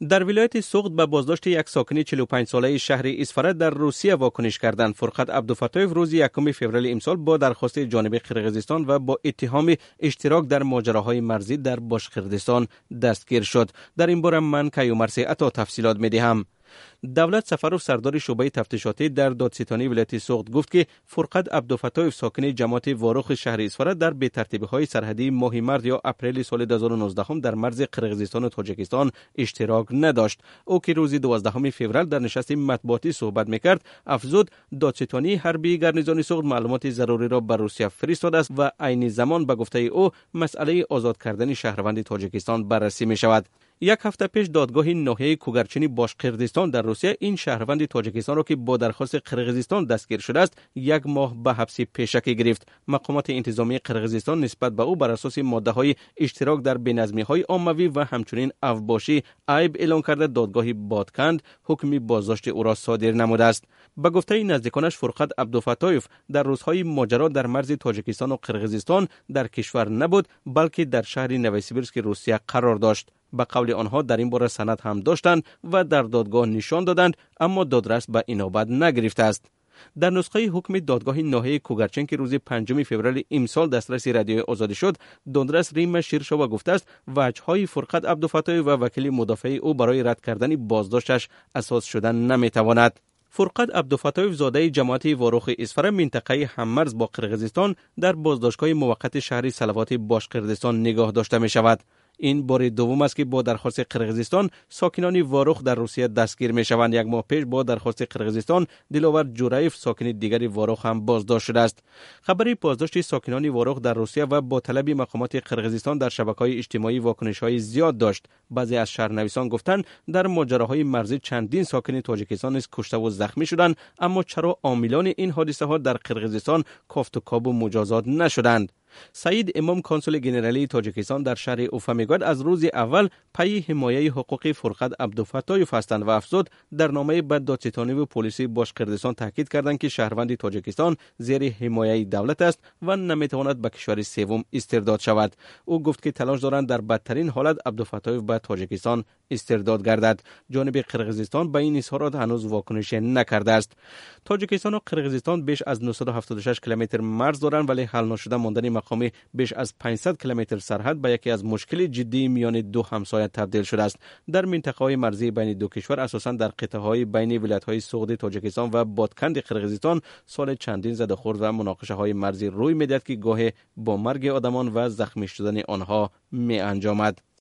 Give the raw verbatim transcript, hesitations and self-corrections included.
در ولایت سوغد به بازداشت یک ساکن چهل و پنج ساله شهر اسفره در روسیه واکنش کردند. فرقت عبدالفتاحیف روز یکم فوریه امسال با درخواست جانب قرقیزستان و با اتهام اشتراک در ماجراهای مرزی در باشقردستان دستگیر شد. در این باره من کیومرث عطا تفصیلات می‌دهم. دولت سفروف سردار شعبه تفتیشاتی در دادستانی ولایت سوغد گفت که فرقت عبدالفتاحیف ساکن جماعت واروخ شهر اسفره در بی‌ترتیبی‌های سرحدی ماه مارس یا اپریل سال دو هزار و نوزده در مرز قرقیزستان و تاجیکستان اشتراک نداشت. او که روز دوازدهم فوریه در نشست مطبوعاتی صحبت می‌کرد، افزود دادستانی حربی گارنیزون سوغد معلومات ضروری را به روسیه فرستاده است و عین زمان به گفته او مسئله آزاد کردن شهروند تاجیکستان بررسی می‌شود. یک هفته پیش دادگاه ناحیه کوگرچین باشقردستان در روسیه این شهروند تاجیکستان را که با درخواست قرقیزستان دستگیر شده است یک ماه به حبس پیشکی گرفت. مقامات انتظامی قرقیزستان نسبت به او بر اساس ماده‌های اشتراک در بی‌نظمی‌های عمومی و همچنین افباشی عیب اعلام کرده دادگاه بادکند حکم بازداشت او را صادر نموده است. به گفته نزدیکانش فرقت عبدالفتاحیف در روزهای ماجرا در مرز تاجیکستان و قرقیزستان در کشور نبود بلکه در شهر نوسیبیرسک روسیه قرار داشت. به قول آنها در این باره سند هم داشتند و در دادگاه نشان دادند، اما دادرس به اینابت نگرفته است. در نسخه حکم دادگاه ناحیه کوگرچین که روز پنجم فوریه امسال دسترس رادیوی آزادی شد، دادرس ریم شیرشوا گفته است وجه‌های فرقت عبدالفتاحیف و وکیل مدافع او برای رد کردن بازداشتش اساس شدن نمیتواند. فرقت عبدالفتاحیف زاده جماعت واروخ اسفره منطقه هممرز با قرقیزستان در بازداشتگاه موقت شهر سلوات باشقردستان نگاه داشته می شود. این بار دوم است که با درخواست قرقیزستان ساکنان واروخ در روسیه دستگیر می شوند. یک ماه پیش با درخواست قرقیزستان دلاور جورایف ساکن دیگری واروخ هم بازداشت شده است. خبری بازداشت ساکنان واروخ در روسیه و با طلب مقامات قرقیزستان در شبکه‌های اجتماعی واکنش‌های زیاد داشت. بعضی از شهرنویسان گفتند در ماجراهای مرزی چندین ساکن تاجیکستان نیز کشته و زخمی شدند، اما چرا عاملان این حادثه ها در قرقیزستان کافت و کاب و مجازات نشدند؟ سعید امام کنسول گنرالی تاجیکستان در شهر اوفا میگوید از روز اول پی حمایه حقوقی فرقت عبدالفتاحیف هستند و افزود در نامه به دادستانی و پلیسی باشقردستان تاکید کردند که شهروند تاجیکستان زیر حمایه دولت است و نمیتواند به کشور سوم استرداد شود. او گفت که تلاش دارند در بدترین حالت عبدالفتاحیف به تاجیکستان استرداد گردد. جانب قرقیزستان به این اظهارات هنوز واکنش نکرده است. تاجیکستان و قرقیزستان بیش از نهصد و هفتاد و شش کیلومتر مرز دارند، ولی حل نشده ماندن مقامی بیش از پانصد کیلومتر سرحد به یکی از مشکل جدی میان دو همسایه تبدیل شده است. در منطقه‌های مرزی بین دو کشور اساساً در قطعه‌های بین ولایت‌های سوغد تاجیکستان و بادکند قرقیزستان سال چندین زده‌خورد و مناقشه‌های مرزی روی می‌دهد که گاهی با مرگ آدمان و زخمی شدن آنها می انجامد.